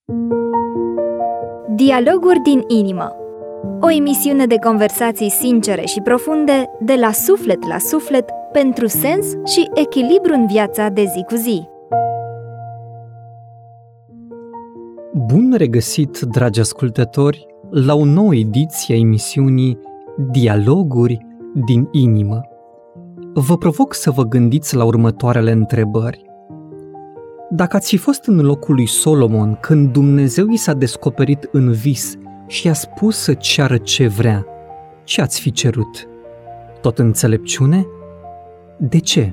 Dialoguri din inimă. O emisiune de conversații sincere și profunde, de la suflet la suflet, pentru sens și echilibru în viața de zi cu zi. Bun regăsit, dragi ascultători, la o nouă ediție a emisiunii Dialoguri din inimă. Vă provoc să vă gândiți la următoarele întrebări. Dacă ați fi fost în locul lui Solomon când Dumnezeu i s-a descoperit în vis și i-a spus să ceară ce vrea, ce ați fi cerut? Tot înțelepciune? De ce?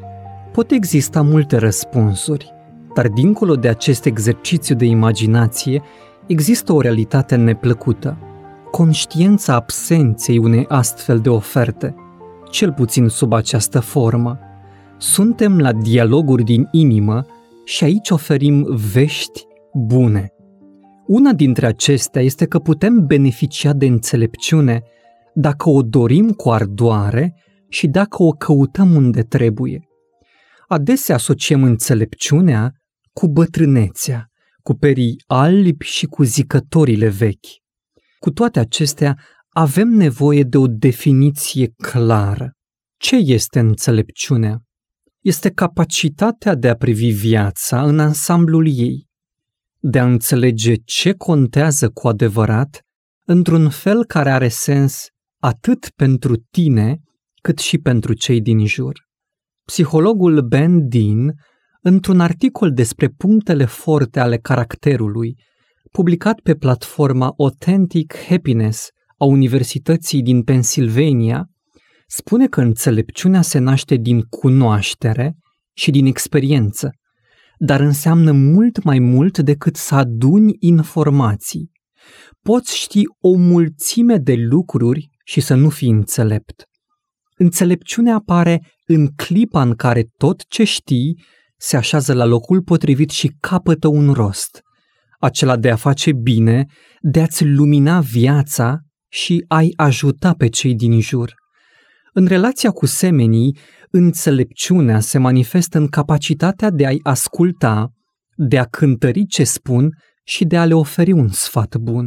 Pot exista multe răspunsuri, dar dincolo de acest exercițiu de imaginație, există o realitate neplăcută, conștiința absenței unei astfel de oferte, cel puțin sub această formă. Suntem la dialoguri din inimă și aici oferim vești bune. Una dintre acestea este că putem beneficia de înțelepciune dacă o dorim cu ardoare și dacă o căutăm unde trebuie. Adesea asociem înțelepciunea cu bătrânețea, cu perii albi și cu zicătorile vechi. Cu toate acestea, avem nevoie de o definiție clară. Ce este înțelepciunea? Este capacitatea de a privi viața în ansamblul ei, de a înțelege ce contează cu adevărat, într-un fel care are sens atât pentru tine, cât și pentru cei din jur. Psihologul Ben Dean, într-un articol despre punctele forte ale caracterului, publicat pe platforma Authentic Happiness a Universității din Pennsylvania, spune că înțelepciunea se naște din cunoaștere și din experiență, dar înseamnă mult mai mult decât să aduni informații. Poți ști o mulțime de lucruri și să nu fii înțelept. Înțelepciunea apare în clipa în care tot ce știi se așează la locul potrivit și capătă un rost, acela de a face bine, de a-ți lumina viața și a-i ajuta pe cei din jur. În relația cu semenii, înțelepciunea se manifestă în capacitatea de a-i asculta, de a cântări ce spun și de a le oferi un sfat bun.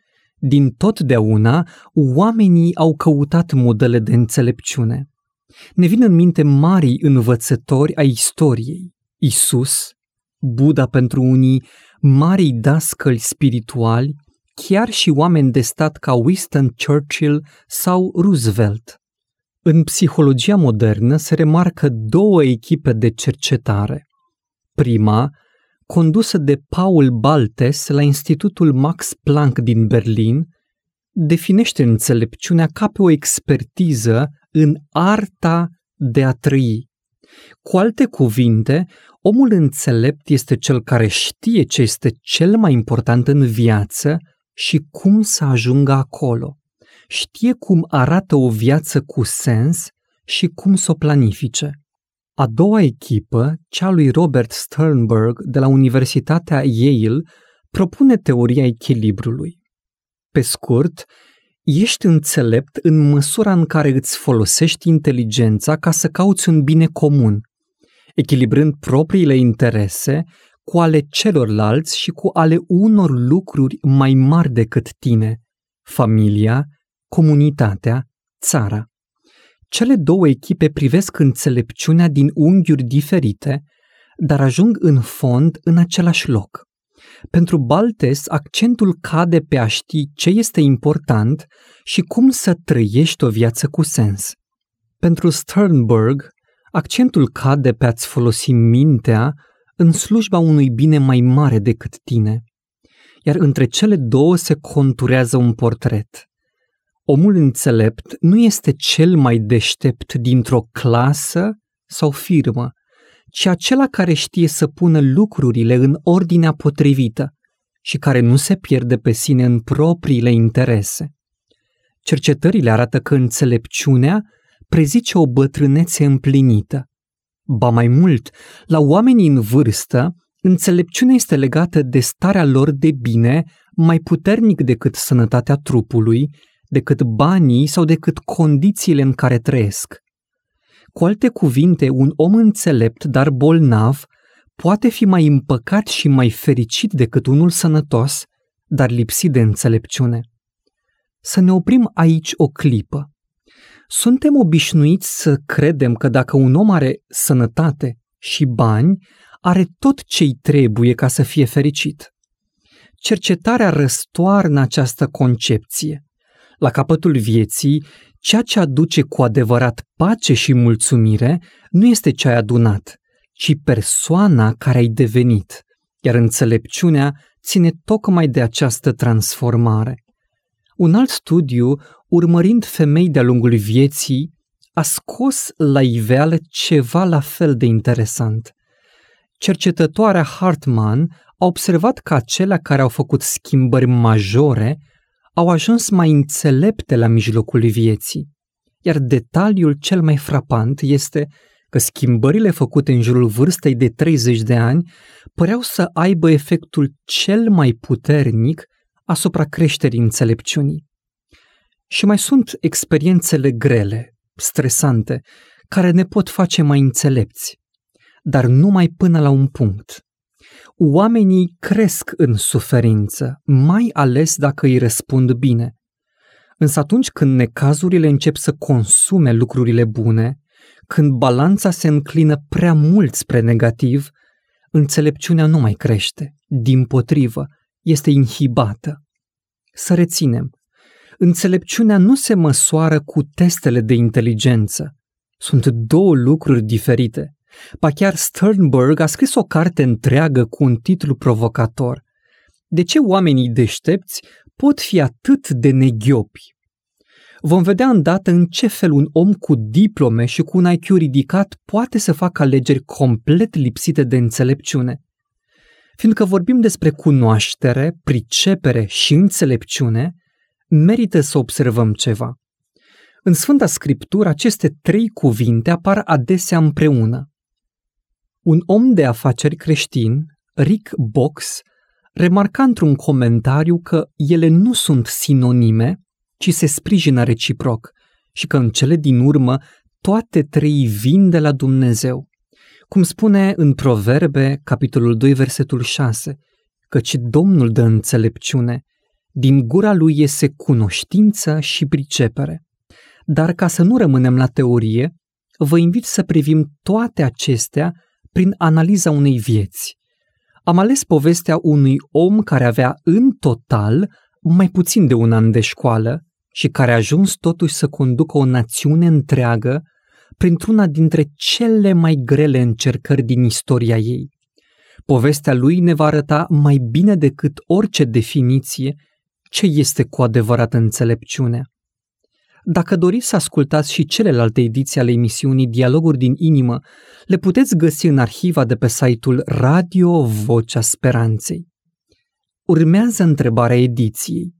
Din totdeauna, oamenii au căutat modele de înțelepciune. Ne vin în minte marii învățători ai istoriei: Isus, Buddha pentru unii, marii dascăli spirituali, chiar și oameni de stat ca Winston Churchill sau Roosevelt. În psihologia modernă se remarcă două echipe de cercetare. Prima, condusă de Paul Baltes la Institutul Max Planck din Berlin, definește înțelepciunea ca pe o expertiză în arta de a trăi. Cu alte cuvinte, omul înțelept este cel care știe ce este cel mai important în viață și cum să ajungă acolo. Știe cum arată o viață cu sens și cum să o planifice. A doua echipă, cea lui Robert Sternberg de la Universitatea Yale, propune teoria echilibrului. Pe scurt, ești înțelept în măsura în care îți folosești inteligența ca să cauți un bine comun, echilibrând propriile interese cu ale celorlalți și cu ale unor lucruri mai mari decât tine: familia, comunitatea, țara. Cele două echipe privesc înțelepciunea din unghiuri diferite, dar ajung în fond în același loc. Pentru Baltes, accentul cade pe a ști ce este important și cum să trăiești o viață cu sens. Pentru Sternberg, accentul cade pe a-ți folosi mintea în slujba unui bine mai mare decât tine. Iar între cele două se conturează un portret. Omul înțelept nu este cel mai deștept dintr-o clasă sau firmă, ci acela care știe să pună lucrurile în ordinea potrivită și care nu se pierde pe sine în propriile interese. Cercetările arată că înțelepciunea prezice o bătrânețe împlinită. Ba mai mult, la oamenii în vârstă, înțelepciunea este legată de starea lor de bine mai puternic decât sănătatea trupului, decât banii sau decât condițiile în care trăiesc. Cu alte cuvinte, un om înțelept, dar bolnav, poate fi mai împăcat și mai fericit decât unul sănătos, dar lipsit de înțelepciune. Să ne oprim aici o clipă. Suntem obișnuiți să credem că dacă un om are sănătate și bani, are tot ce-i trebuie ca să fie fericit. Cercetarea răstoarnă această concepție. La capătul vieții, ceea ce aduce cu adevărat pace și mulțumire nu este ce ai adunat, ci persoana care ai devenit, iar înțelepciunea ține tocmai de această transformare. Un alt studiu, urmărind femei de-a lungul vieții, a scos la iveală ceva la fel de interesant. Cercetătoarea Hartman a observat că acelea care au făcut schimbări majore au ajuns mai înțelepte la mijlocul vieții, iar detaliul cel mai frapant este că schimbările făcute în jurul vârstei de 30 de ani păreau să aibă efectul cel mai puternic asupra creșterii înțelepciunii. Și mai sunt experiențele grele, stresante, care ne pot face mai înțelepți, dar numai până la un punct. Oamenii cresc în suferință, mai ales dacă îi răspund bine. Însă atunci când necazurile încep să consume lucrurile bune, când balanța se înclină prea mult spre negativ, înțelepciunea nu mai crește, dimpotrivă, este inhibată. Să reținem, înțelepciunea nu se măsoară cu testele de inteligență. Sunt două lucruri diferite. Ba chiar Sternberg a scris o carte întreagă cu un titlu provocator. De ce oamenii deștepți pot fi atât de neghiopi? Vom vedea îndată în ce fel un om cu diplome și cu un IQ ridicat poate să facă alegeri complet lipsite de înțelepciune. Fiindcă vorbim despre cunoaștere, pricepere și înțelepciune, merită să observăm ceva. În Sfânta Scriptură, aceste trei cuvinte apar adesea împreună. Un om de afaceri creștin, Rick Box, remarca într-un comentariu că ele nu sunt sinonime, ci se sprijină reciproc și că în cele din urmă toate trei vin de la Dumnezeu. Cum spune în Proverbe, capitolul 2, versetul 6, căci Domnul dă înțelepciune, din gura lui iese cunoștință și pricepere. Dar ca să nu rămânem la teorie, vă invit să privim toate acestea prin analiza unei vieți. Am ales povestea unui om care avea în total mai puțin de un an de școală și care a ajuns totuși să conducă o națiune întreagă printr-una dintre cele mai grele încercări din istoria ei. Povestea lui ne va arăta mai bine decât orice definiție ce este cu adevărat înțelepciunea. Dacă doriți să ascultați și celelalte ediții ale emisiunii Dialoguri din Inimă, le puteți găsi în arhiva de pe site-ul Radio Vocea Speranței. Urmează întrebarea ediției.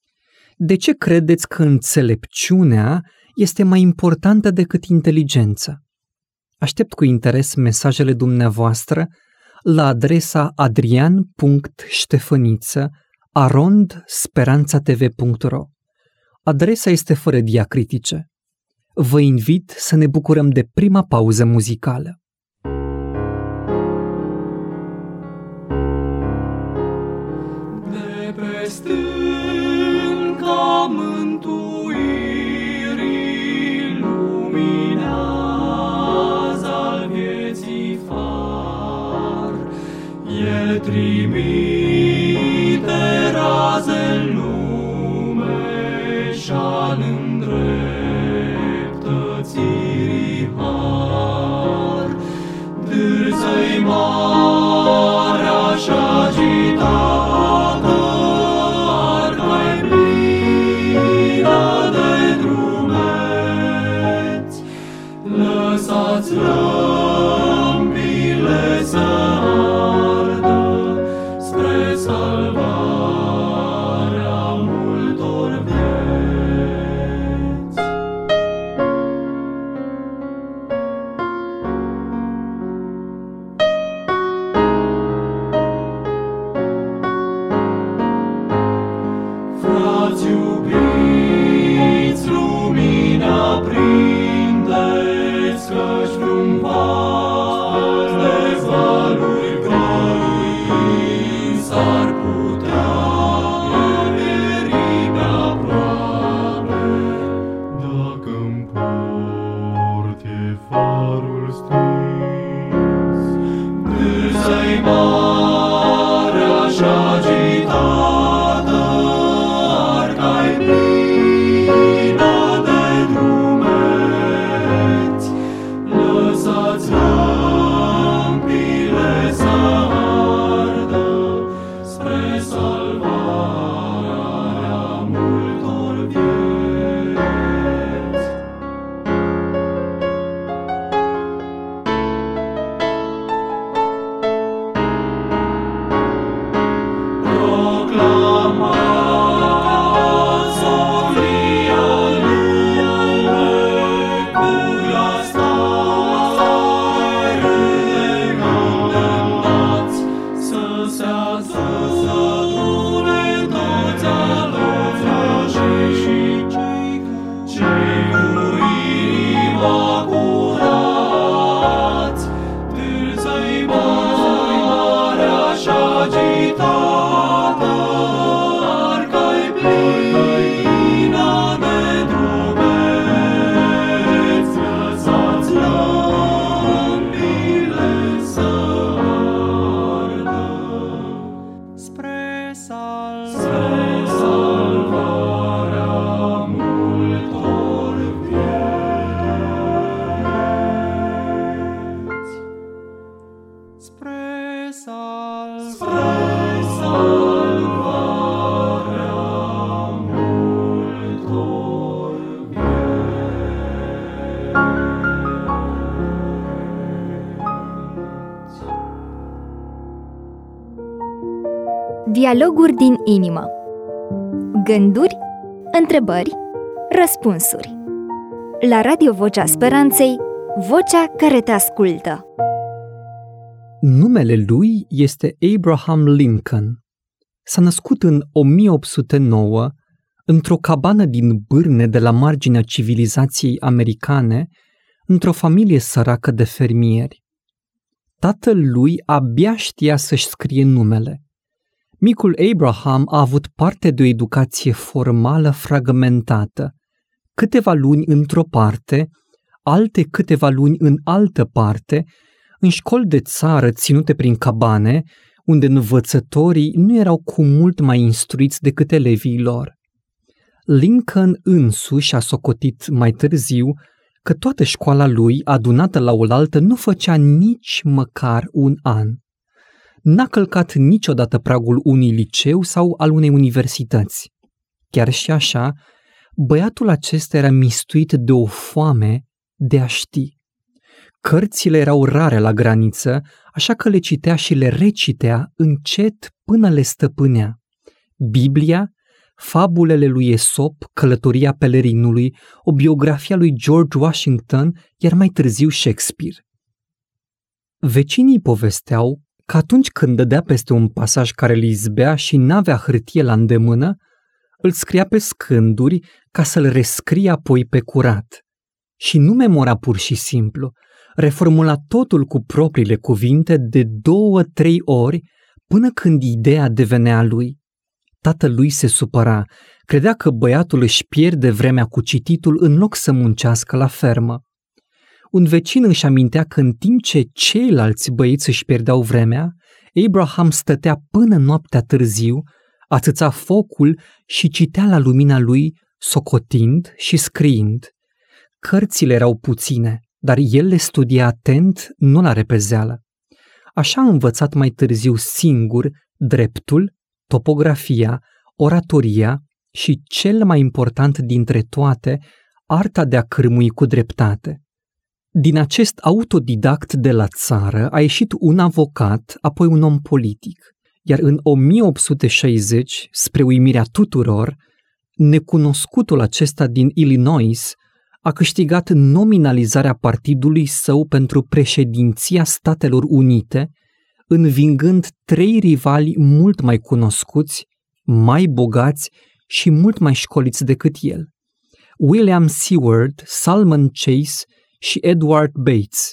De ce credeți că înțelepciunea este mai importantă decât inteligența? Aștept cu interes mesajele dumneavoastră la adresa adrian.ștefăniță@speranțatv.ro. Adresa este fără diacritice. Vă invit să ne bucurăm de prima pauză muzicală. De pe stânca mântuirii luminează al vieții far. El trimite raze în lume și-al îndreptățirii har. Dârză-i marea și agitată, arca-i plină de drumeți. Lăsați lămpile să ardă spre salvarea multor vieți. Frați iubiți, lumina prindeți, căci vreun pas de valuri salvarea multor vieți. Spre salvarea multor vieți. Dialoguri din inimă. Gânduri, întrebări, răspunsuri. La Radio Vocea Speranței, vocea care te ascultă. Numele lui este Abraham Lincoln. S-a născut în 1809 într-o cabană din Bârne de la marginea civilizației americane, într-o familie săracă de fermieri. Tatăl lui abia știa să-și scrie numele. Micul Abraham a avut parte de o educație formală fragmentată, câteva luni într-o parte, alte câteva luni în altă parte, în școli de țară ținute prin cabane, unde învățătorii nu erau cu mult mai instruiți decât elevii lor. Lincoln însuși a socotit mai târziu că toată școala lui, adunată la oaltă, nu făcea nici măcar un an. N-a călcat niciodată pragul unui liceu sau al unei universități. Chiar și așa, băiatul acesta era mistuit de o foame de a ști. Cărțile erau rare la graniță, așa că le citea și le recitea încet până le stăpânea. Biblia, fabulele lui Esop, Călătoria pelerinului, o biografie a lui George Washington, iar mai târziu Shakespeare. Vecinii povesteau că atunci când dădea peste un pasaj care îl izbea și n-avea hârtie la îndemână, îl scria pe scânduri ca să-l rescrie apoi pe curat. Și nu memora pur și simplu, reformula totul cu propriile cuvinte de 2-3 ori până când ideea devenea a lui. Tatălui se supăra, credea că băiatul își pierde vremea cu cititul în loc să muncească la fermă. Un vecin își amintea că în timp ce ceilalți băieți își pierdeau vremea, Abraham stătea până noaptea târziu, ațăța focul și citea la lumina lui, socotind și scriind. Cărțile erau puține, dar el le studia atent, nu la repezeală. Așa a învățat mai târziu singur dreptul, topografia, oratoria și, cel mai important dintre toate, arta de a cârmui cu dreptate. Din acest autodidact de la țară a ieșit un avocat, apoi un om politic, iar în 1860, spre uimirea tuturor, necunoscutul acesta din Illinois a câștigat nominalizarea partidului său pentru președinția Statelor Unite, învingând 3 rivali mult mai cunoscuți, mai bogați și mult mai școliți decât el: William Seward, Salmon Chase și Edward Bates.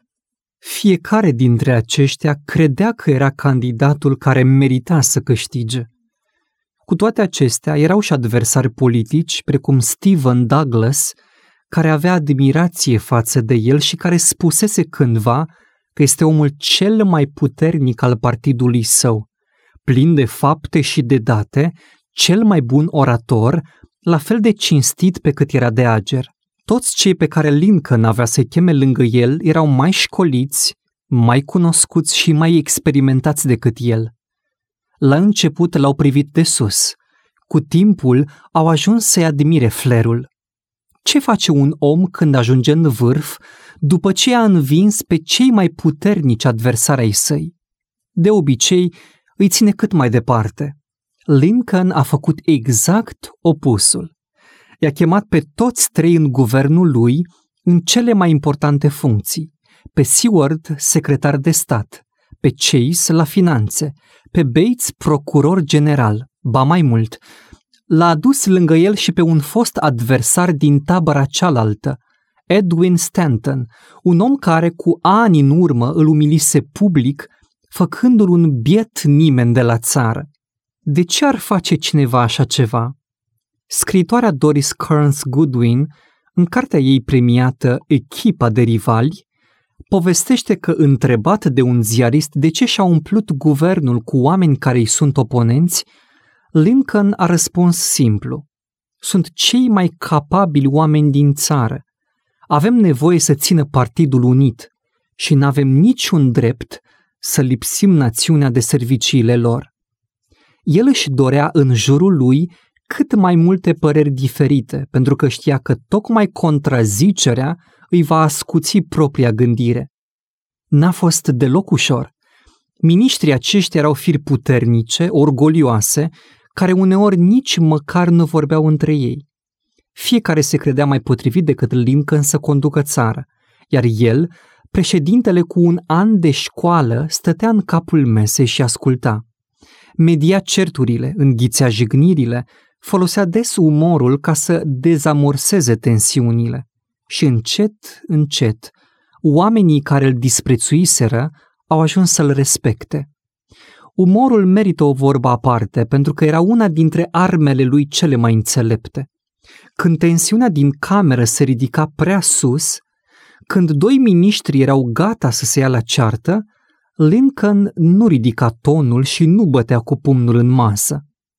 Fiecare dintre aceștia credea că era candidatul care merita să câștige. Cu toate acestea, erau și adversari politici, precum Stephen Douglas, care avea admirație față de el și care spusese cândva că este omul cel mai puternic al partidului său, plin de fapte și de date, cel mai bun orator, la fel de cinstit pe cât era de ager. Toți cei pe care Lincoln avea să-i cheme lângă el erau mai școliți, mai cunoscuți și mai experimentați decât el. La început l-au privit de sus. Cu timpul au ajuns să-i admire flerul. Ce face un om când ajunge în vârf după ce a învins pe cei mai puternici adversari ai săi? De obicei, îi ține cât mai departe. Lincoln a făcut exact opusul. I-a chemat pe toți 3 în guvernul lui în cele mai importante funcții: pe Seward, secretar de stat, pe Chase la finanțe, pe Bates, procuror general. Ba mai mult, l-a adus lângă el și pe un fost adversar din tabăra cealaltă, Edwin Stanton, un om care cu ani în urmă îl umilise public, făcându-l un biet nimeni de la țară. De ce ar face cineva așa ceva? Scriitoarea Doris Kearns Goodwin, în cartea ei premiată Echipa de rivali, povestește că, întrebat de un ziarist de ce și-a umplut guvernul cu oameni care îi sunt oponenți, Lincoln a răspuns simplu: sunt cei mai capabili oameni din țară. Avem nevoie să țină partidul unit și n-avem niciun drept să lipsim națiunea de serviciile lor. El își dorea în jurul lui cât mai multe păreri diferite, pentru că știa că tocmai contrazicerea îi va ascuți propria gândire. N-a fost deloc ușor. Miniștrii aceștia erau firi puternice, orgolioase, care uneori nici măcar nu vorbeau între ei. Fiecare se credea mai potrivit decât Lincoln să conducă țara, iar el, președintele cu un an de școală, stătea în capul mesei și asculta. Media certurile, înghițea jignirile, folosea des umorul ca să dezamorseze tensiunile. Și încet, încet, oamenii care îl disprețuiseră au ajuns să-l respecte. Umorul merită o vorbă aparte, pentru că era una dintre armele lui cele mai înțelepte. Când tensiunea din cameră se ridica prea sus, când doi miniștri erau gata să se ia la ceartă, Lincoln nu ridica tonul și nu bătea cu pumnul în masă.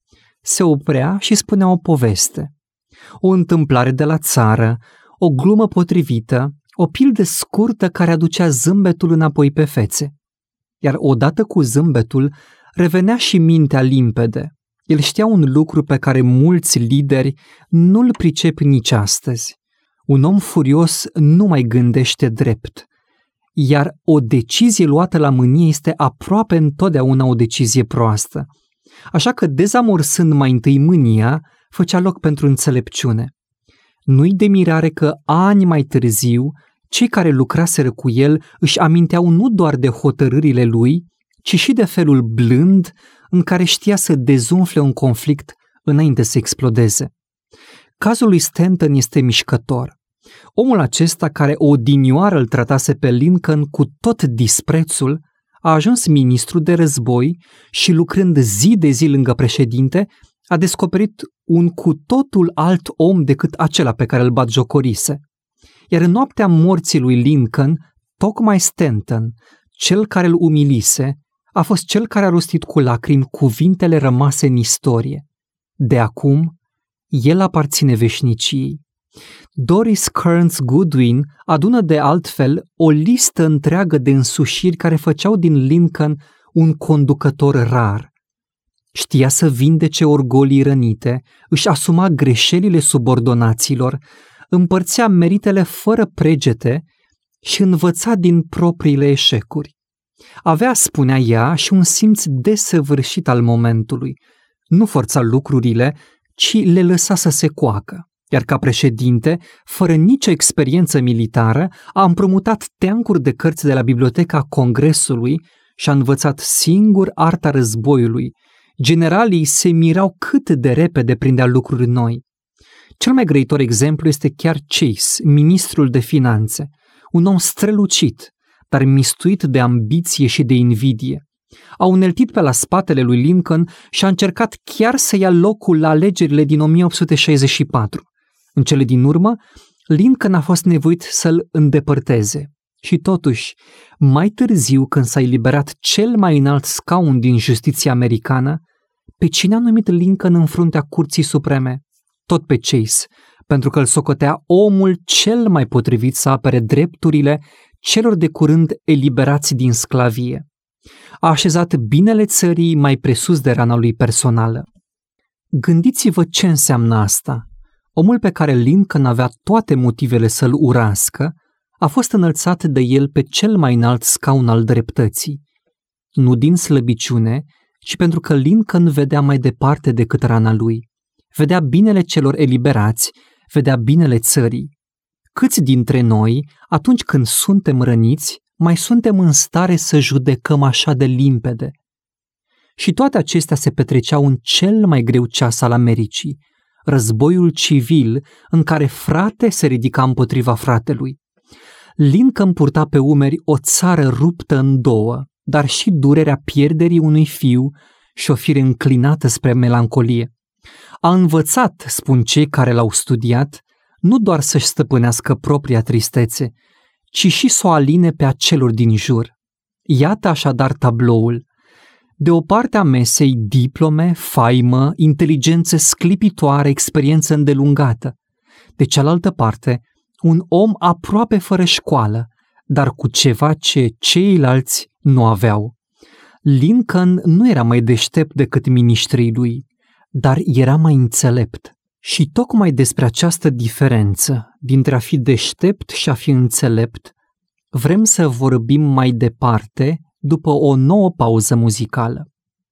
Se oprea și spunea o poveste, o întâmplare de la țară, o glumă potrivită, o pildă scurtă care aducea zâmbetul înapoi pe fețe. Iar odată cu zâmbetul revenea și mintea limpede. El știa un lucru pe care mulți lideri nu-l pricep nici astăzi. Un om furios nu mai gândește drept, iar o decizie luată la mânie este aproape întotdeauna o decizie proastă. Așa că, dezamorsând mai întâi mânia, făcea loc pentru înțelepciune. Nu-i de mirare că ani mai târziu, cei care lucraseră cu el își aminteau nu doar de hotărârile lui, ci și de felul blând în care știa să dezumfle un conflict înainte să explodeze. Cazul lui Stanton este mișcător. Omul acesta, care odinioară îl tratase pe Lincoln cu tot disprețul, a ajuns ministru de război și, lucrând zi de zi lângă președinte, a descoperit un cu totul alt om decât acela pe care îl batjocorise. Iar în noaptea morții lui Lincoln, tocmai Stanton, cel care îl umilise, a fost cel care a rostit cu lacrimi cuvintele rămase în istorie. De acum, el aparține veșniciei. Doris Kearns Goodwin adună de altfel o listă întreagă de însușiri care făceau din Lincoln un conducător rar. Știa să vindece orgolii rănite, își asuma greșelile subordonaților, împărțea meritele fără pregete și învăța din propriile eșecuri. Avea, spunea ea, și un simț desăvârșit al momentului. Nu forța lucrurile, ci le lăsa să se coacă. Iar ca președinte, fără nicio experiență militară, a împrumutat teancuri de cărți de la Biblioteca Congresului și a învățat singur arta războiului. Generalii se mirau cât de repede prindea lucruri noi. Cel mai grăitor exemplu este chiar Chase, ministrul de finanțe, un om strălucit, dar mistuit de ambiție și de invidie. A uneltit pe la spatele lui Lincoln și a încercat chiar să ia locul la alegerile din 1864. În cele din urmă, Lincoln a fost nevoit să-l îndepărteze. Și totuși, mai târziu, când s-a eliberat cel mai înalt scaun din justiția americană, pe cine a numit Lincoln în fruntea Curții Supreme? Tot pe Chase, pentru că îl socotea omul cel mai potrivit să apere drepturile celor de curând eliberați din sclavie. A așezat binele țării mai presus de rana lui personală. Gândiți-vă ce înseamnă asta. Omul pe care Lincoln avea toate motivele să-l urască a fost înălțat de el pe cel mai înalt scaun al dreptății. Nu din slăbiciune, ci pentru că Lincoln vedea mai departe decât rana lui. Vedea binele celor eliberați, vedea binele țării. Câți dintre noi, atunci când suntem răniți, mai suntem în stare să judecăm așa de limpede? Și toate acestea se petreceau în cel mai greu ceas al Americii, războiul civil în care frate se ridica împotriva fratelui. Lincoln purta pe umeri o țară ruptă în două, dar și durerea pierderii unui fiu și o fire înclinată spre melancolie. A învățat, spun cei care l-au studiat, nu doar să-și stăpânească propria tristețe, ci și să o aline pe a celor din jur. Iată așadar tabloul. De o parte a mesei diplome, faimă, inteligență sclipitoare, experiență îndelungată. De cealaltă parte, un om aproape fără școală, dar cu ceva ce ceilalți nu aveau. Lincoln nu era mai deștept decât miniștrii lui, dar era mai înțelept. Și tocmai despre această diferență dintre a fi deștept și a fi înțelept vrem să vorbim mai departe după o nouă pauză muzicală.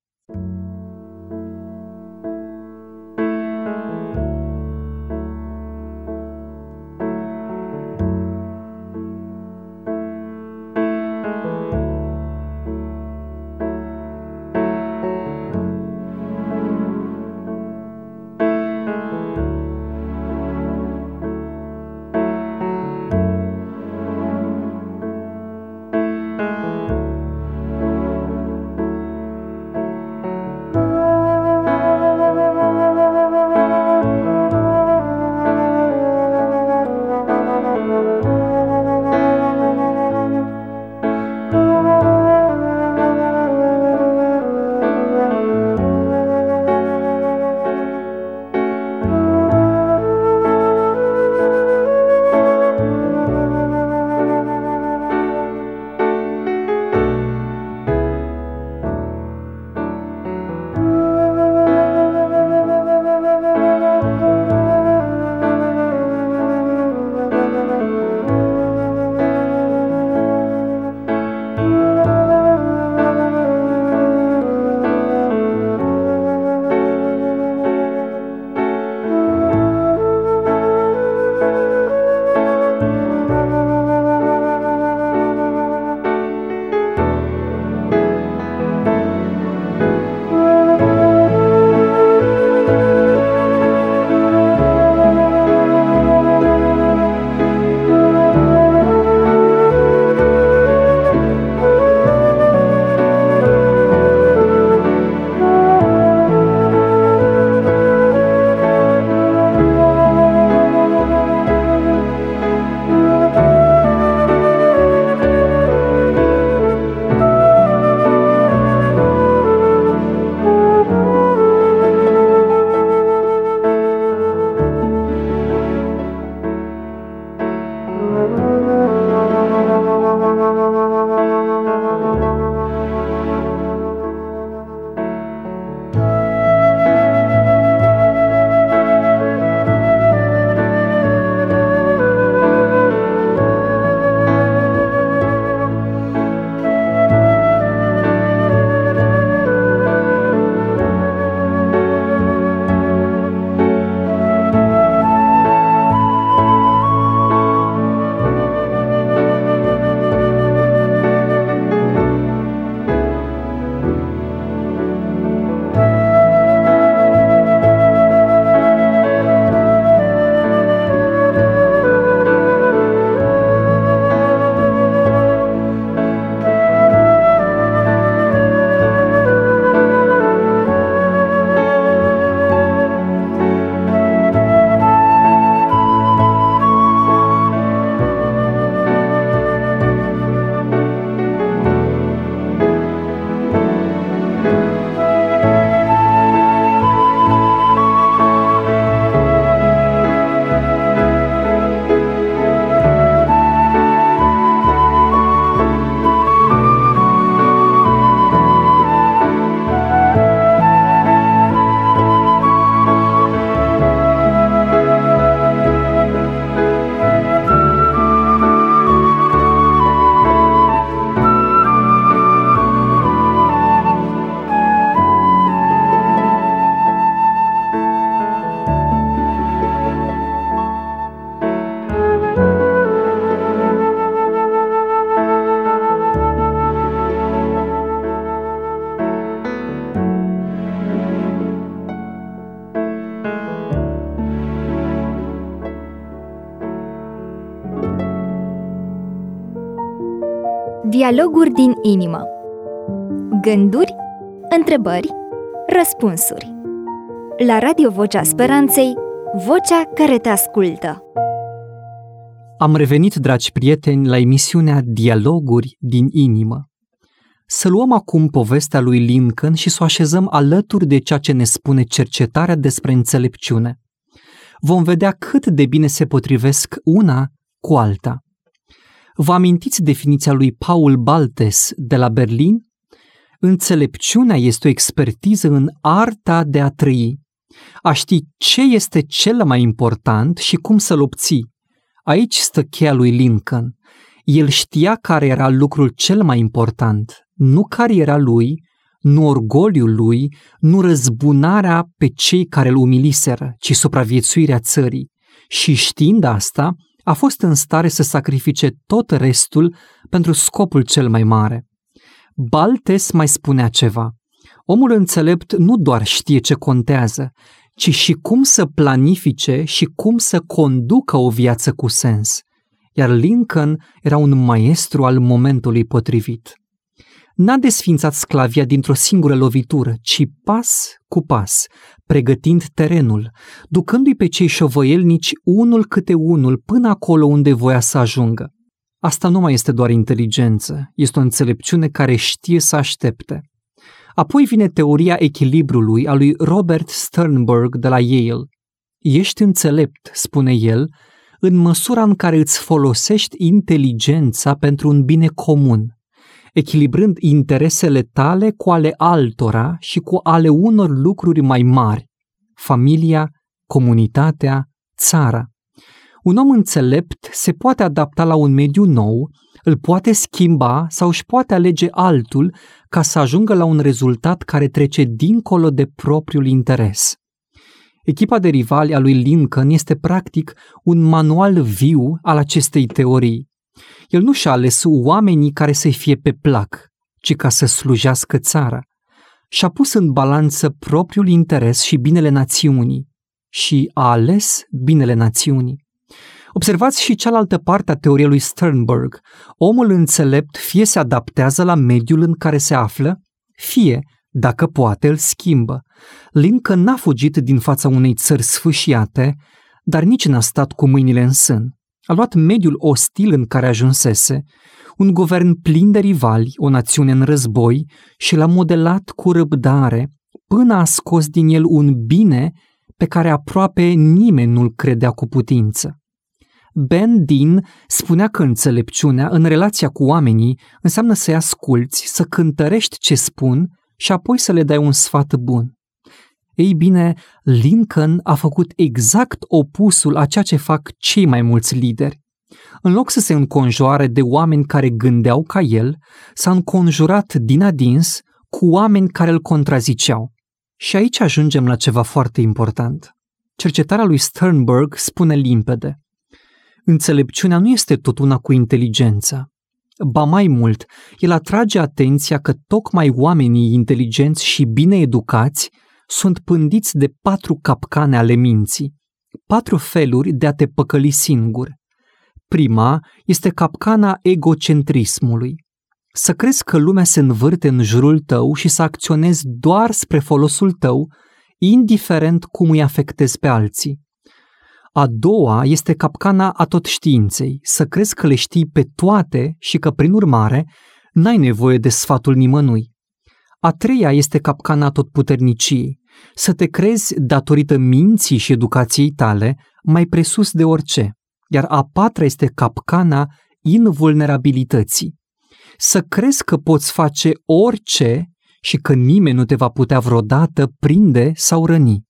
Dialoguri din inimă. Gânduri, întrebări, răspunsuri. La Radio Vocea Speranței, vocea care te ascultă. Am revenit, dragi prieteni, la emisiunea Dialoguri din inimă. Să luăm acum povestea lui Lincoln și să o așezăm alături de ceea ce ne spune cercetarea despre înțelepciune. Vom vedea cât de bine se potrivesc una cu alta. Vă amintiți definiția lui Paul Baltes de la Berlin? Înțelepciunea este o expertiză în arta de a trăi, a ști ce este cel mai important și cum să-l obții. Aici stă cheia lui Lincoln. El știa care era lucrul cel mai important, nu cariera lui, nu orgoliul lui, nu răzbunarea pe cei care îl umiliseră, ci supraviețuirea țării. Și știind asta, a fost în stare să sacrifice tot restul pentru scopul cel mai mare. Baltes mai spunea ceva. Omul înțelept nu doar știe ce contează, ci și cum să planifice și cum să conducă o viață cu sens. Iar Lincoln era un maestru al momentului potrivit. N-a desfințat sclavia dintr-o singură lovitură, ci pas cu pas, pregătind terenul, ducându-i pe cei șovăielnici unul câte unul până acolo unde voia să ajungă. Asta nu mai este doar inteligență, este o înțelepciune care știe să aștepte. Apoi vine teoria echilibrului a lui Robert Sternberg de la Yale. Ești înțelept, spune el, în măsura în care îți folosești inteligența pentru un bine comun, echilibrând interesele tale cu ale altora și cu ale unor lucruri mai mari, familia, comunitatea, țara. Un om înțelept se poate adapta la un mediu nou, îl poate schimba sau își poate alege altul ca să ajungă la un rezultat care trece dincolo de propriul interes. Echipa de rivali a lui Lincoln este practic un manual viu al acestei teorii. El nu și-a ales oamenii care să-i fie pe plac, ci ca să slujească țara. Și-a pus în balanță propriul interes și binele națiunii și a ales binele națiunii. Observați și cealaltă parte a teoriei lui Sternberg. Omul înțelept fie se adaptează la mediul în care se află, fie, dacă poate, îl schimbă. Lincoln n-a fugit din fața unei țări sfâșiate, dar nici n-a stat cu mâinile în sân. A luat mediul ostil în care ajunsese, un guvern plin de rivali, o națiune în război și l-a modelat cu răbdare până a scos din el un bine pe care aproape nimeni nu-l credea cu putință. Ben Dean spunea că înțelepciunea în relația cu oamenii înseamnă să-i asculți, să cântărești ce spun și apoi să le dai un sfat bun. Ei bine, Lincoln a făcut exact opusul a ceea ce fac cei mai mulți lideri. În loc să se înconjoare de oameni care gândeau ca el, s-a înconjurat din adins cu oameni care îl contraziceau. Și aici ajungem la ceva foarte important. Cercetarea lui Sternberg spune limpede: înțelepciunea nu este tot una cu inteligența. Ba mai mult, el atrage atenția că tocmai oamenii inteligenți și bine educați sunt pândiți de 4 capcane ale minții, 4 feluri de a te păcăli singur. Prima este capcana egocentrismului. Să crezi că lumea se învârte în jurul tău și să acționezi doar spre folosul tău, indiferent cum îi afectezi pe alții. A doua este capcana atotștiinței, să crezi că le știi pe toate și că, prin urmare, n-ai nevoie de sfatul nimănui. A treia este capcana atotputerniciei, să te crezi, datorită minții și educației tale, mai presus de orice. Iar a patra este capcana invulnerabilității, să crezi că poți face orice și că nimeni nu te va putea vreodată prinde sau răni.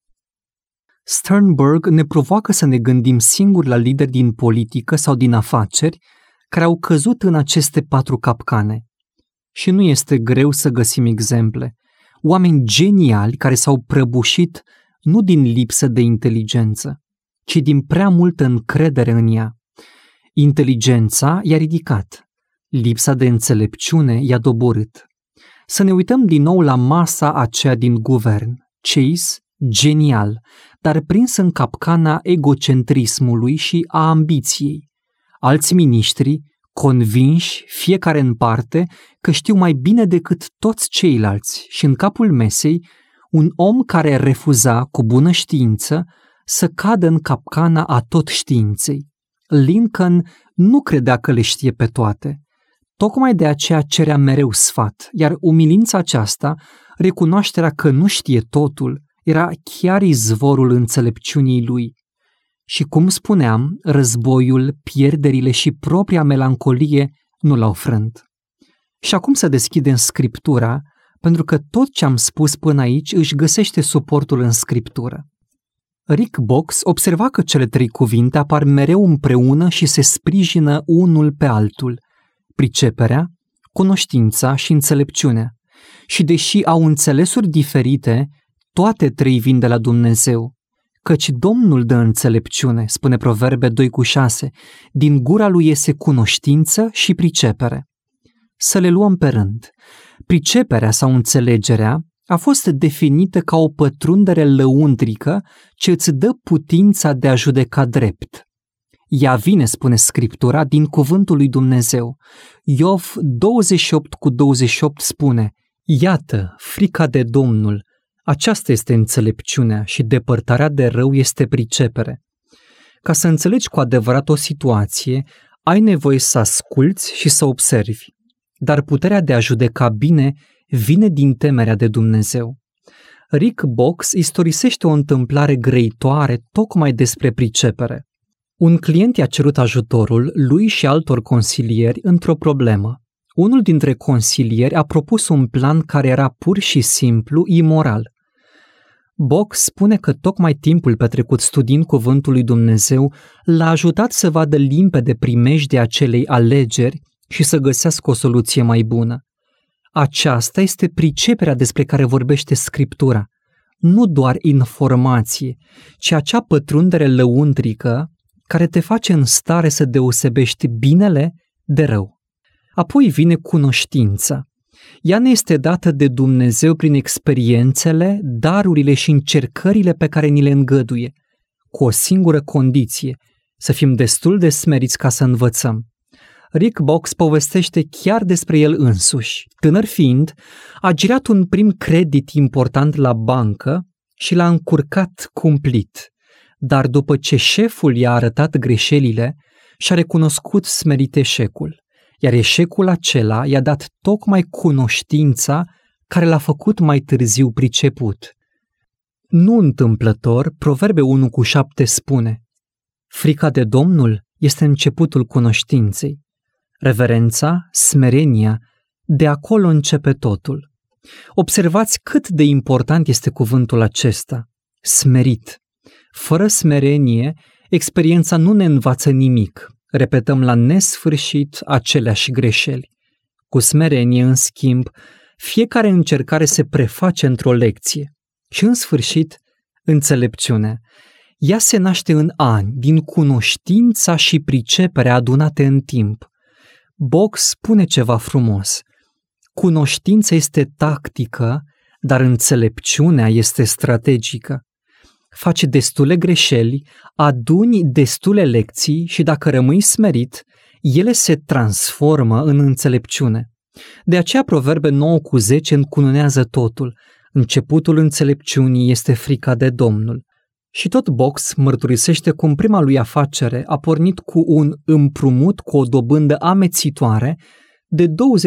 Sternberg ne provoacă să ne gândim singuri la lideri din politică sau din afaceri care au căzut în aceste 4 capcane. Și nu este greu să găsim exemple. Oameni geniali care s-au prăbușit nu din lipsă de inteligență, ci din prea multă încredere în ea. Inteligența i-a ridicat, lipsa de înțelepciune i-a doborât. Să ne uităm din nou la masa aceea din guvern. Chase, genial, dar prins în capcana egocentrismului și a ambiției. Alți miniștri, convinși, fiecare în parte, că știu mai bine decât toți ceilalți și în capul mesei, un om care refuza cu bună știință să cadă în capcana a tot științei. Lincoln nu credea că le știe pe toate. tocmai de aceea cerea mereu sfat, iar umilința aceasta, recunoașterea că nu știe totul, era chiar izvorul înțelepciunii lui. Și cum spuneam, războiul, pierderile și propria melancolie nu l-au frânt. Și acum să deschidem Scriptura, pentru că tot ce am spus până aici își găsește suportul în Scriptură. Rick Box observa că cele trei cuvinte apar mereu împreună și se sprijină unul pe altul: priceperea, cunoștința și înțelepciunea. Și deși au înțelesuri diferite, toate trei vin de la Dumnezeu. Căci Domnul dă înțelepciune, spune Proverbe 2:6, din gura lui iese cunoștință și pricepere. Să le luăm pe rând. Priceperea sau înțelegerea a fost definită ca o pătrundere lăuntrică ce îți dă putința de a judeca drept. Ea vine, spune Scriptura, din cuvântul lui Dumnezeu. Iov 28:28 spune: iată, frica de Domnul, aceasta este înțelepciunea și depărtarea de rău este pricepere. Ca să înțelegi cu adevărat o situație, ai nevoie să asculți și să observi. Dar puterea de a judeca bine vine din temerea de Dumnezeu. Rick Box istorisește o întâmplare grăitoare tocmai despre pricepere. Un client i-a cerut ajutorul lui și altor consilieri într-o problemă. Unul dintre consilieri a propus un plan care era pur și simplu imoral. Box spune că tocmai timpul petrecut studiind cuvântul lui Dumnezeu l-a ajutat să vadă limpede primejdea acelei alegeri și să găsească o soluție mai bună. Aceasta este priceperea despre care vorbește Scriptura, nu doar informație, ci acea pătrundere lăuntrică care te face în stare să deosebești binele de rău. Apoi vine cunoștința. Ea ne este dată de Dumnezeu prin experiențele, darurile și încercările pe care ni le îngăduie, cu o singură condiție: să fim destul de smeriți ca să învățăm. Rick Box povestește chiar despre el însuși. Tânăr fiind, a girat un prim credit important la bancă și l-a încurcat cumplit. Dar după ce șeful i-a arătat greșelile, și-a recunoscut smerit eșecul. Iar eșecul acela i-a dat tocmai cunoștința care l-a făcut mai târziu priceput. Nu întâmplător, Proverbe 1:7 spune: frica de Domnul este începutul cunoștinței. Reverența, smerenia, de acolo începe totul. Observați cât de important este cuvântul acesta: smerit. Fără smerenie, experiența nu ne învață nimic. Repetăm la nesfârșit aceleași greșeli. Cu smerenie, în schimb, fiecare încercare se preface într-o lecție. Și, în sfârșit, înțelepciunea. Ea se naște în ani, din cunoștința și priceperea adunate în timp. Box spune ceva frumos: cunoștința este tactică, dar înțelepciunea este strategică. Faci destule greșeli, aduni destule lecții și dacă rămâi smerit, ele se transformă în înțelepciune. De aceea Proverbe 9:10 încununează totul: începutul înțelepciunii este frica de Domnul. Și tot Box mărturisește cum prima lui afacere a pornit cu un împrumut cu o dobândă amețitoare de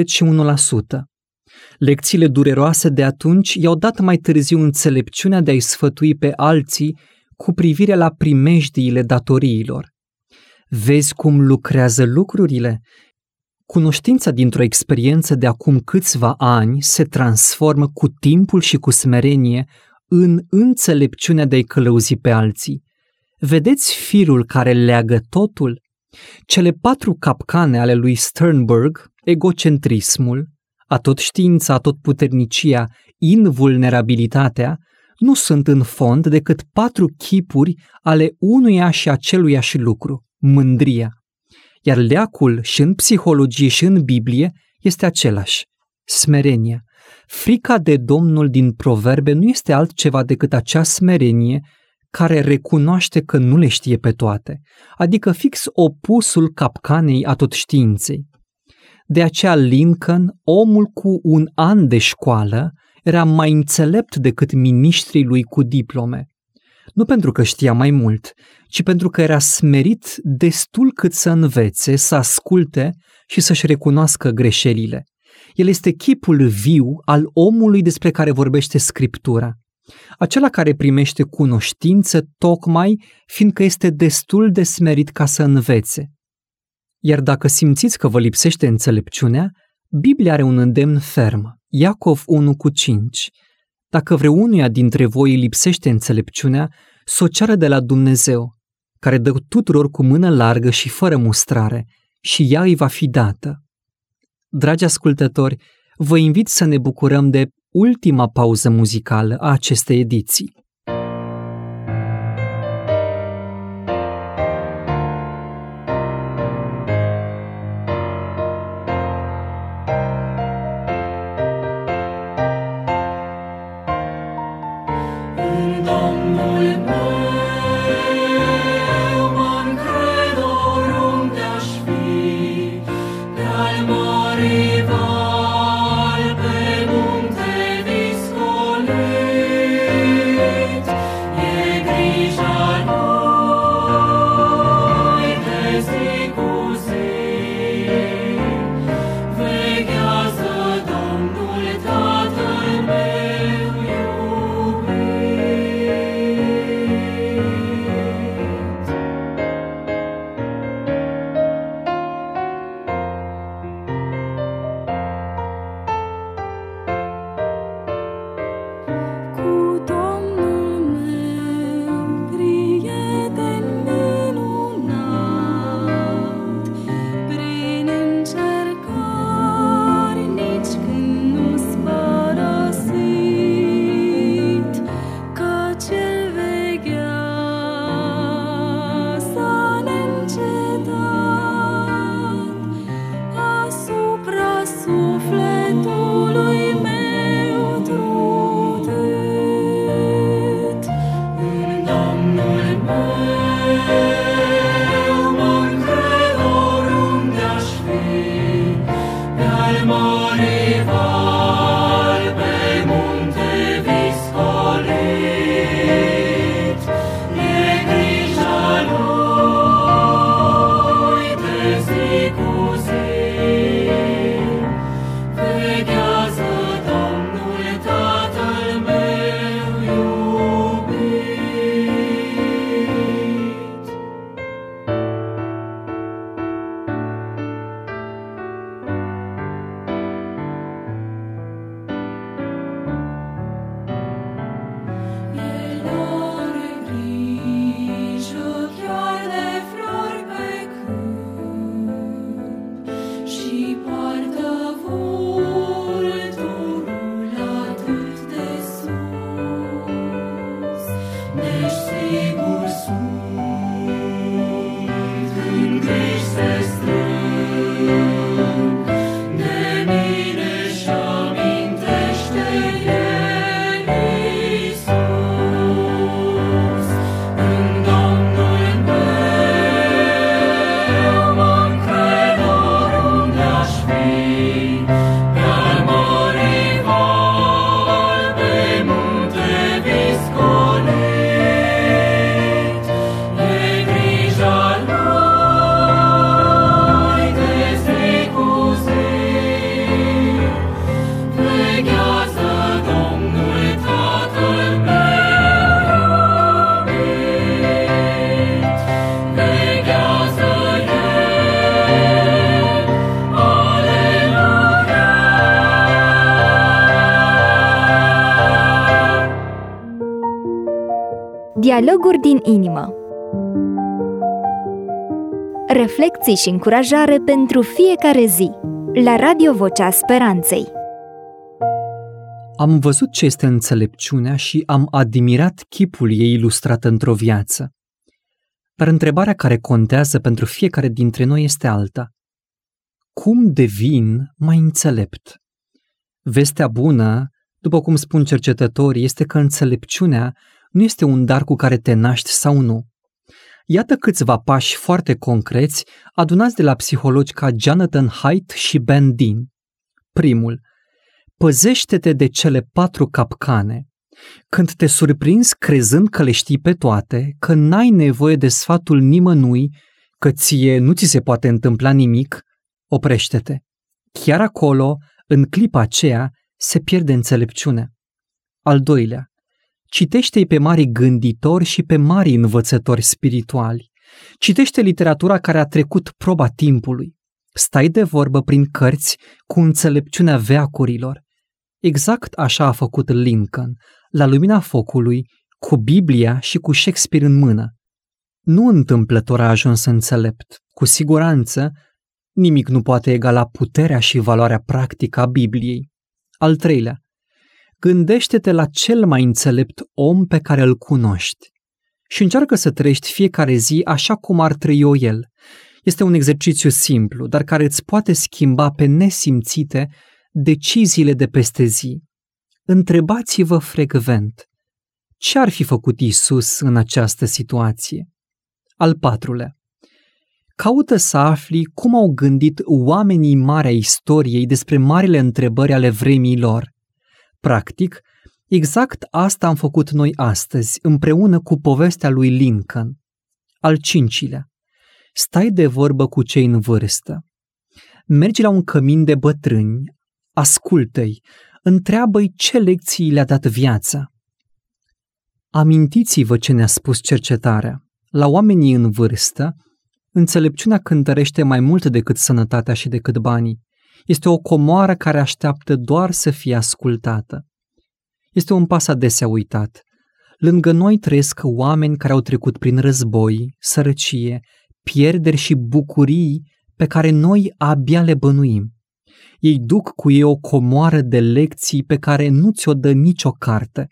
21%. Lecțiile dureroase de atunci i-au dat mai târziu înțelepciunea de a-i sfătui pe alții cu privire la primejdiile datoriilor. Vezi cum lucrează lucrurile? Cunoștința dintr-o experiență de acum câțiva ani se transformă cu timpul și cu smerenie în înțelepciunea de a-i călăuzi pe alții. Vedeți firul care leagă totul? Cele 4 capcane ale lui Sternberg, egocentrismul, atotștiința, atotputernicia, invulnerabilitatea, nu sunt în fond decât 4 chipuri ale unuia și aceluiași lucru: mândria. Iar leacul și în psihologie și în Biblie este același: smerenia. Frica de Domnul din Proverbe nu este altceva decât acea smerenie care recunoaște că nu le știe pe toate, adică fix opusul capcanei atotștiinței. De aceea Lincoln, omul cu un an de școală, era mai înțelept decât miniștrii lui cu diplome. nu pentru că știa mai mult, ci pentru că era smerit destul cât să învețe, să asculte și să-și recunoască greșelile. El este chipul viu al omului despre care vorbește Scriptura, acela care primește cunoștință tocmai fiindcă este destul de smerit ca să învețe. Iar dacă simțiți că vă lipsește înțelepciunea, Biblia are un îndemn ferm, Iacov 1:5. Dacă vreunuia dintre voi îi lipsește înțelepciunea, s-o ceară de la Dumnezeu, care dă tuturor cu mână largă și fără mustrare, și ea îi va fi dată. Dragi ascultători, vă invit să ne bucurăm de ultima pauză muzicală a acestei ediții. Dialoguri din inimă. Reflecții și încurajare pentru fiecare zi. La Radio Vocea Speranței. Am văzut ce este înțelepciunea și am admirat chipul ei ilustrat într-o viață. Dar întrebarea care contează pentru fiecare dintre noi este alta. Cum devin mai înțelept? Vestea bună, după cum spun cercetătorii, este că înțelepciunea nu este un dar cu care te naști sau nu. Iată câțiva pași foarte concreți adunați de la psihologi ca Jonathan Haidt și Ben Dean. Primul, păzește-te de cele 4 capcane. Când te surprinzi crezând că le știi pe toate, că n-ai nevoie de sfatul nimănui, că ție nu ți se poate întâmpla nimic, oprește-te. Chiar acolo, în clipa aceea, se pierde înțelepciunea. Al doilea, citește-i pe mari gânditori și pe mari învățători spirituali. Citește literatura care a trecut proba timpului. Stai de vorbă prin cărți cu înțelepciunea veacurilor. Exact așa a făcut Lincoln, la lumina focului, cu Biblia și cu Shakespeare în mână. Nu întâmplător a ajuns înțelept. Cu siguranță, nimic nu poate egala puterea și valoarea practică a Bibliei. Al treilea, gândește-te la cel mai înțelept om pe care îl cunoști și încearcă să trăiești fiecare zi așa cum ar trăi-o el. Este un exercițiu simplu, dar care îți poate schimba pe nesimțite deciziile de peste zi. Întrebați-vă frecvent, ce ar fi făcut Iisus în această situație? Al patrulea, caută să afli cum au gândit oamenii mari ai istoriei despre marile întrebări ale vremii lor. Practic, exact asta am făcut noi astăzi, împreună cu povestea lui Lincoln. Al cincilea, stai de vorbă cu cei în vârstă. Mergi la un cămin de bătrâni, ascultă-i, întreabă-i ce lecții le-a dat viața. Amintiți-vă ce ne-a spus cercetarea. La oamenii în vârstă, înțelepciunea cântărește mai mult decât sănătatea și decât banii. Este o comoară care așteaptă doar să fie ascultată. Este un pas adesea uitat. Lângă noi trăiesc oameni care au trecut prin război, sărăcie, pierderi și bucurii pe care noi abia le bănuim. Ei duc cu ei o comoară de lecții pe care nu ți-o dă nicio carte.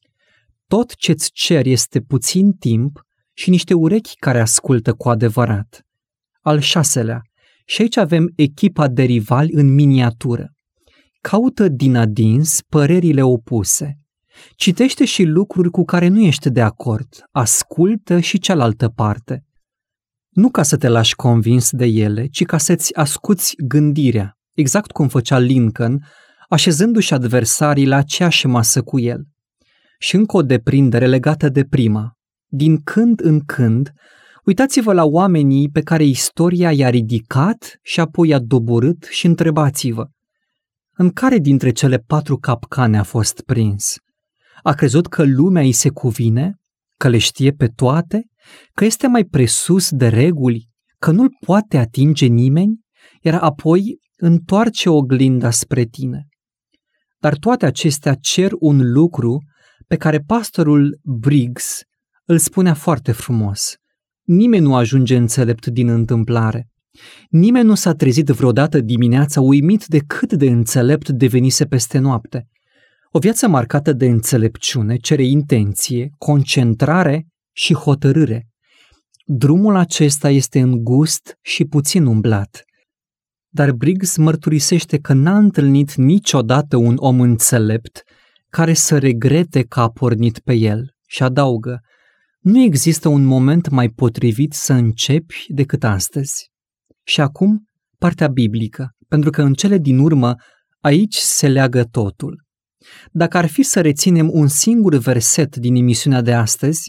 Tot ce-ți cer este puțin timp și niște urechi care ascultă cu adevărat. Al șaselea, și aici avem echipa de rivali în miniatură. Caută din adins părerile opuse. Citește și lucruri cu care nu ești de acord. Ascultă și cealaltă parte. Nu ca să te lași convins de ele, ci ca să-ți asculți gândirea, exact cum făcea Lincoln, așezându-și adversarii la aceeași masă cu el. Și încă o deprindere legată de prima. Din când în când, uitați-vă la oamenii pe care istoria i-a ridicat și apoi i-a doborât și întrebați-vă, în care dintre cele 4 capcane a fost prins? A crezut că lumea îi se cuvine, că le știe pe toate, că este mai presus de reguli, că nu-l poate atinge nimeni, iar apoi întoarce oglinda spre tine. Dar toate acestea cer un lucru pe care pastorul Briggs îl spunea foarte frumos. Nimeni nu ajunge înțelept din întâmplare. Nimeni nu s-a trezit vreodată dimineața uimit de cât de înțelept devenise peste noapte. O viață marcată de înțelepciune cere intenție, concentrare și hotărâre. Drumul acesta este îngust și puțin umblat. Dar Briggs mărturisește că n-a întâlnit niciodată un om înțelept care să regrete că a pornit pe el și adaugă, nu există un moment mai potrivit să începi decât astăzi. Și acum, partea biblică, pentru că în cele din urmă aici se leagă totul. Dacă ar fi să reținem un singur verset din emisiunea de astăzi,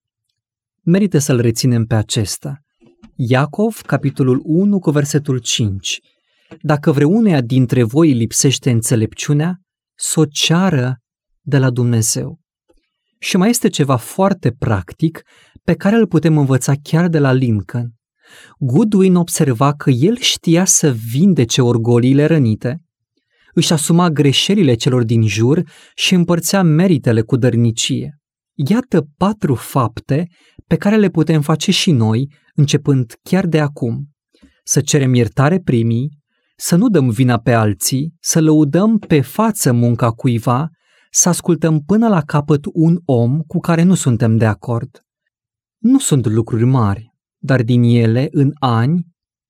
merită să-l reținem pe acesta. Iacov, capitolul 1, cu versetul 5. Dacă vreuneia dintre voi lipsește înțelepciunea, s-o ceară de la Dumnezeu. Și mai este ceva foarte practic pe care îl putem învăța chiar de la Lincoln. Goodwin observa că el știa să vindece orgoliile rănite, își asuma greșelile celor din jur și împărțea meritele cu dărnicie. Iată 4 fapte pe care le putem face și noi, începând chiar de acum. Să cerem iertare primii, să nu dăm vina pe alții, să lăudăm pe față munca cuiva, să ascultăm până la capăt un om cu care nu suntem de acord. Nu sunt lucruri mari, dar din ele, în ani,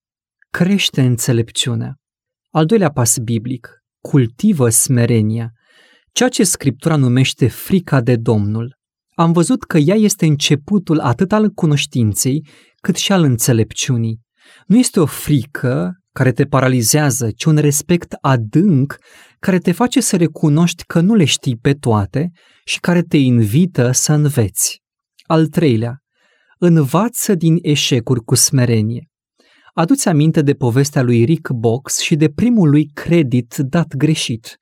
crește înțelepciunea. Al doilea pas biblic, cultivă smerenia, ceea ce Scriptura numește frica de Domnul. Am văzut că ea este începutul atât al cunoștinței, cât și al înțelepciunii. Nu este o frică care te paralizează, ci un respect adânc care te face să recunoști că nu le știi pe toate și care te invită să înveți. Al treilea, învață din eșecuri cu smerenie. Adu-ți aminte de povestea lui Rick Box și de primul lui credit dat greșit.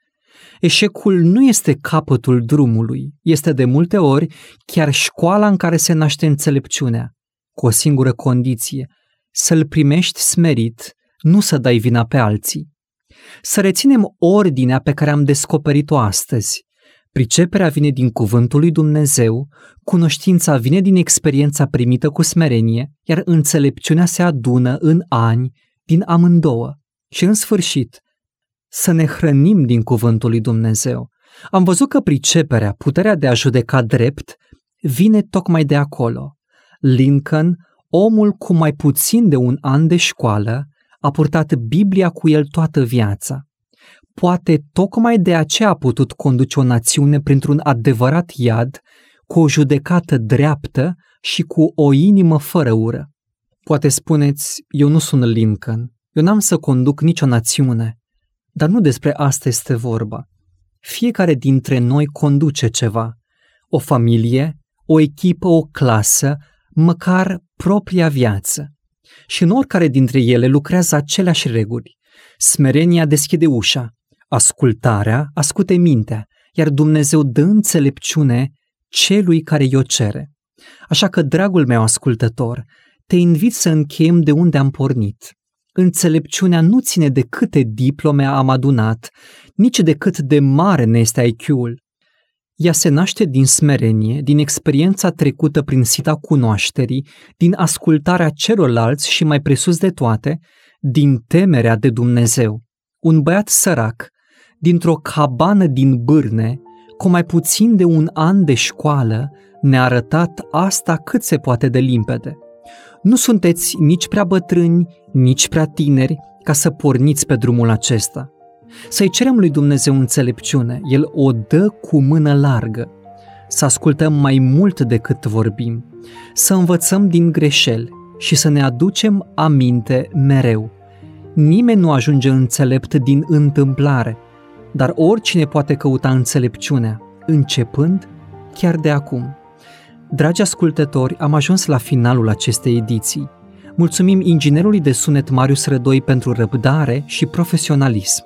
Eșecul nu este capătul drumului, este de multe ori chiar școala în care se naște înțelepciunea, cu o singură condiție, să-l primești smerit, nu să dai vina pe alții. Să reținem ordinea pe care am descoperit-o astăzi. Priceperea vine din cuvântul lui Dumnezeu, cunoștința vine din experiența primită cu smerenie, iar înțelepciunea se adună în ani din amândouă. Și în sfârșit, să ne hrănim din cuvântul lui Dumnezeu. Am văzut că priceperea, puterea de a judeca drept, vine tocmai de acolo. Lincoln, omul cu mai puțin de un an de școală, a purtat Biblia cu el toată viața. Poate tocmai de aceea a putut conduce o națiune printr-un adevărat iad, cu o judecată dreaptă și cu o inimă fără ură. Poate spuneți, eu nu sunt Lincoln, eu n-am să conduc nicio națiune, dar nu despre asta este vorba. Fiecare dintre noi conduce ceva, o familie, o echipă, o clasă, măcar propria viață. Și în oricare dintre ele lucrează aceleași reguli. Smerenia deschide ușa, ascultarea ascute mintea, iar Dumnezeu dă înțelepciune celui care i-o cere. Așa că, dragul meu ascultător, te invit să încheiem de unde am pornit. Înțelepciunea nu ține de câte diplome am adunat, nici de cât de mare ne este IQ-ul. Ea se naște din smerenie, din experiența trecută prin sita cunoașterii, din ascultarea celorlalți și, mai presus de toate, din temerea de Dumnezeu. Un băiat sărac, dintr-o cabană din Bârne, cu mai puțin de un an de școală, ne-a arătat asta cât se poate de limpede. Nu sunteți nici prea bătrâni, nici prea tineri ca să porniți pe drumul acesta. Să-i cerem lui Dumnezeu înțelepciune, El o dă cu mână largă. Să ascultăm mai mult decât vorbim, să învățăm din greșeli și să ne aducem aminte mereu. Nimeni nu ajunge înțelept din întâmplare, dar oricine poate căuta înțelepciunea, începând chiar de acum. Dragi ascultători, am ajuns la finalul acestei ediții. Mulțumim inginerului de sunet Marius Rădoi pentru răbdare și profesionalism.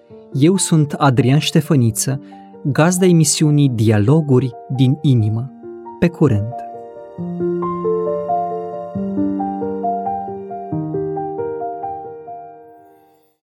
Eu sunt Adrian Ștefăniță, gazda emisiunii Dialoguri din inimă. Pe curând!